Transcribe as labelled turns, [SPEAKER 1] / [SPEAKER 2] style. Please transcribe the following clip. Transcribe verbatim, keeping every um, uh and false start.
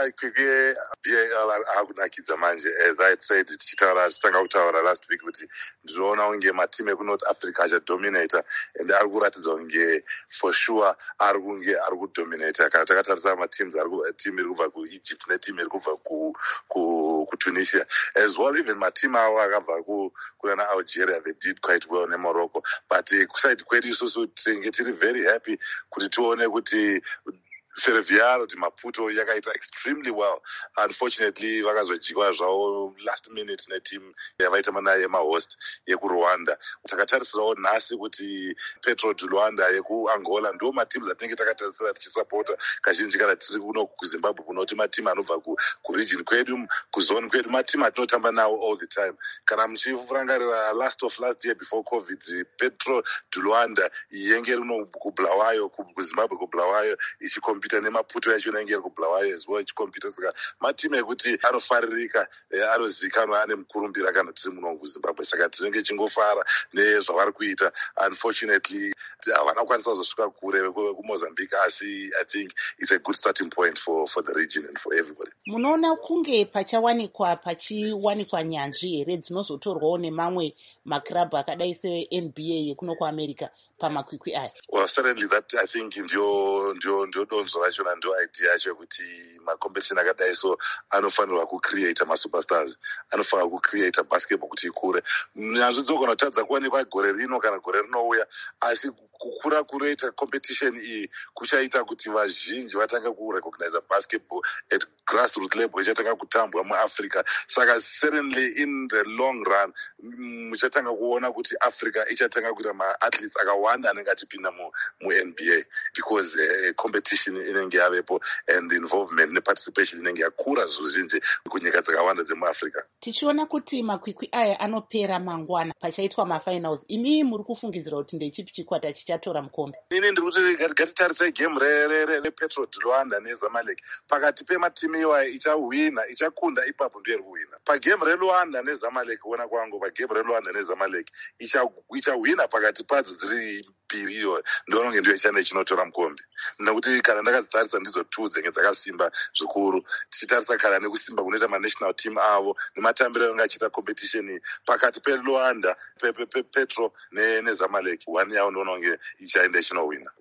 [SPEAKER 1] makwikwi B A L akunakidza manje. As I had said, tichitaura tichitanga kutaura last week kuti ndinoona unge matimu eku North Africa achadominator and ari kuratidza unge for sure ari kunge ari kudominator. Kana takatarisa matimu ari timu iri kubva kuEgypt netimu iri kubva ku ku kuTunisia as well, even matimu avo akabva ku kuna Algeria, they did quite well neMorocco, but uh, kuside kwedu isusu tinge tiri very happy kuti tione kuti Ferroviário de Maputo yakaita extremely well. Unfortunately, vakazojikwa zvavo last minute neteam yavaita mana yemahost yekuRwanda. Takatarisirawo nhasi kuti Petro de Luanda yekuAngola ndo matimu atinenge takatarisira tichisapota kazhinji kana tiri kuno kuZimbabwe kunoti matimu anobva kuregion kwedu, kuzone kwedu, matimu atinotamba nawo all the time. Kana muchirangarira last of last year before COVID, Petro de Luanda yenge rino kuBulawayo, kuZimbabwe kuBulawayo ichikompita nemaputo yacho inenge iri kuBulawayo as well ichikompita. Saka matimu ekuti anofaririka, anozikanwa, ane mukurumbira kana tiri muno kuZimbabwe. Saka tinenge chingofara nezvavari kuita. Unfortunately havana kukwanisa kuzosvika kure kuMozambique, asi I think it's a good starting point for for the region and for everybody.
[SPEAKER 2] Munoona kunge pachawanikwa pachiwanikwa nyanzvi here dzinozotorwawo nemamwe maklabhu akadai seN B A yekuno kuAmerica pamakwikwi aya?
[SPEAKER 1] Well, certainly that I think ndio ndio ndio donzo racho na ndio idea yacho kuti macompetition akadai so anofanirwa kucreate masuperstars, anofanirwa kucreate basketball kuti ikure. Nyanzvi dzinogona kutadza kuwanikwa gore rino kana gore rinouya, asi kukura kunoita competition iyi kuchaita kuti vazhinji vatange kurecognize basketball at grassroots level ichatanga kutambwa muAfrica. Saka certainly in the long run muchatanga kuona kuti Africa ichatanga kuita maathletes akawanda anenge achipinda muN B A because uh, competition inenge yavepo and involvement neparticipation inenge yakura zvizhinji kunyika dzakawanda dzemuAfrica.
[SPEAKER 2] Tichiona kuti makwikwi aya anopera mangwana pachaitwa mafinals, imi muri kufungidzira kuti ndechipi chikwata chichatora mukombe?
[SPEAKER 1] Ini ndiri kuti ngatitarise game rePetro de Luanda neZamalek. Pakati pematimu iwayo ichawina, ichakunda ipapo ndiyo iri kuwina. Pagame reLuanda neZamalek, kuona kwangu pagame reLuanda neZamalek ichawina pakati padzo dziri mbiri iyo ndononge ndiyo ichane chinotora mukombe. Nekuti kana ndakadzitarisa ndidzo two dzenge dzakasimba zvikuru. Tichitarisa kana nekusimba kunoita manational team avo nematambiro ayonge achiita competition pakati peLuanda, Petro neZamalek, one yawo ndononge ichaenda ichinowina.